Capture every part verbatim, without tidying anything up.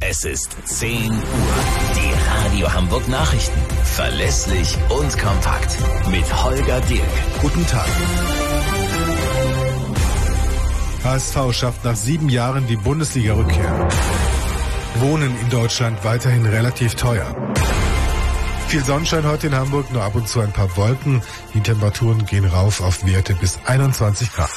Es ist zehn Uhr. Die Radio Hamburg Nachrichten. Verlässlich und kompakt. Mit Holger Dirk. Guten Tag. H S V schafft nach sieben Jahren die Bundesliga-Rückkehr. Wohnen in Deutschland weiterhin relativ teuer. Viel Sonnenschein heute in Hamburg, nur ab und zu ein paar Wolken. Die Temperaturen gehen rauf auf Werte bis einundzwanzig Grad.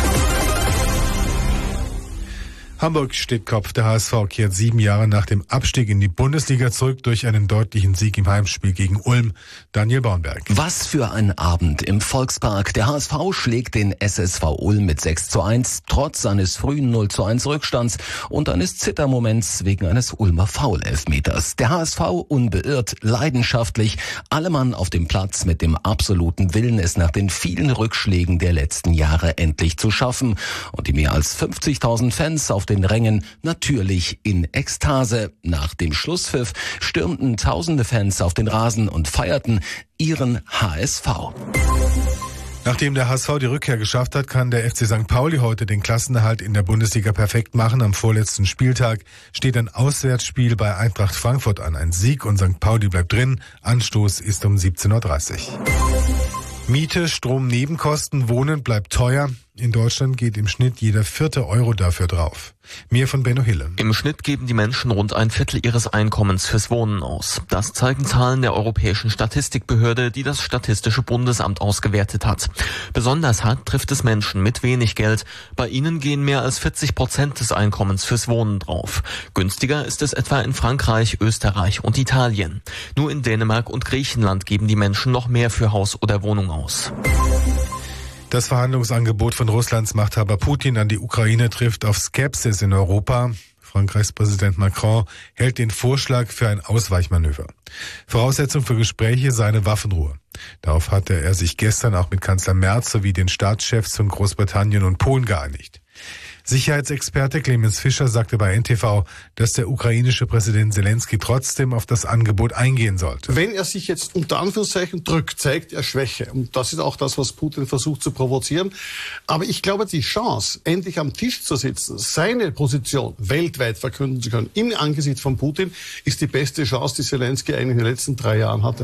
Hamburg steht Kopf. Der H S V kehrt sieben Jahre nach dem Abstieg in die Bundesliga zurück durch einen deutlichen Sieg im Heimspiel gegen Ulm. Daniel Bornberg. Was für ein Abend im Volkspark. Der H S V schlägt den S S V Ulm mit sechs zu eins, trotz seines frühen null zu eins Rückstands und eines Zittermoments wegen eines Ulmer Foul-Elfmeters. Der H S V unbeirrt, leidenschaftlich, alle Mann auf dem Platz mit dem absoluten Willen, es nach den vielen Rückschlägen der letzten Jahre endlich zu schaffen. Und die mehr als fünfzigtausend Fans auf den Rängen natürlich in Ekstase. Nach dem Schlusspfiff stürmten tausende Fans auf den Rasen und feierten ihren H S V. Nachdem der H S V die Rückkehr geschafft hat, kann der F C Sankt Pauli heute den Klassenerhalt in der Bundesliga perfekt machen. Am vorletzten Spieltag steht ein Auswärtsspiel bei Eintracht Frankfurt an. Ein Sieg und Sankt Pauli bleibt drin. Anstoß ist um siebzehn Uhr dreißig. Miete, Strom, Nebenkosten, Wohnen bleibt teuer. In Deutschland geht im Schnitt jeder vierte Euro dafür drauf. Mehr von Benno Hille. Im Schnitt geben die Menschen rund ein Viertel ihres Einkommens fürs Wohnen aus. Das zeigen Zahlen der Europäischen Statistikbehörde, die das Statistische Bundesamt ausgewertet hat. Besonders hart trifft es Menschen mit wenig Geld. Bei ihnen gehen mehr als vierzig Prozent des Einkommens fürs Wohnen drauf. Günstiger ist es etwa in Frankreich, Österreich und Italien. Nur in Dänemark und Griechenland geben die Menschen noch mehr für Haus oder Wohnung aus. Das Verhandlungsangebot von Russlands Machthaber Putin an die Ukraine trifft auf Skepsis in Europa. Frankreichs Präsident Macron hält den Vorschlag für ein Ausweichmanöver. Voraussetzung für Gespräche sei eine Waffenruhe. Darauf hatte er sich gestern auch mit Kanzler Merz sowie den Staatschefs von Großbritannien und Polen geeinigt. Sicherheitsexperte Clemens Fischer sagte bei N T V, dass der ukrainische Präsident Zelensky trotzdem auf das Angebot eingehen sollte. Wenn er sich jetzt unter Anführungszeichen drückt, zeigt er Schwäche. Und das ist auch das, was Putin versucht zu provozieren. Aber ich glaube, die Chance, endlich am Tisch zu sitzen, seine Position weltweit verkünden zu können, im Angesicht von Putin, ist die beste Chance, die Zelensky eigentlich in den letzten drei Jahren hatte.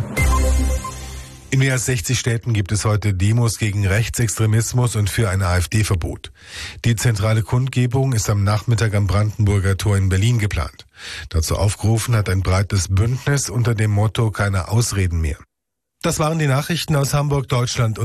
In mehr als sechzig Städten gibt es heute Demos gegen Rechtsextremismus und für ein AfD-Verbot. Die zentrale Kundgebung ist am Nachmittag am Brandenburger Tor in Berlin geplant. Dazu aufgerufen hat ein breites Bündnis unter dem Motto "Keine Ausreden mehr". Das waren die Nachrichten aus Hamburg, Deutschland und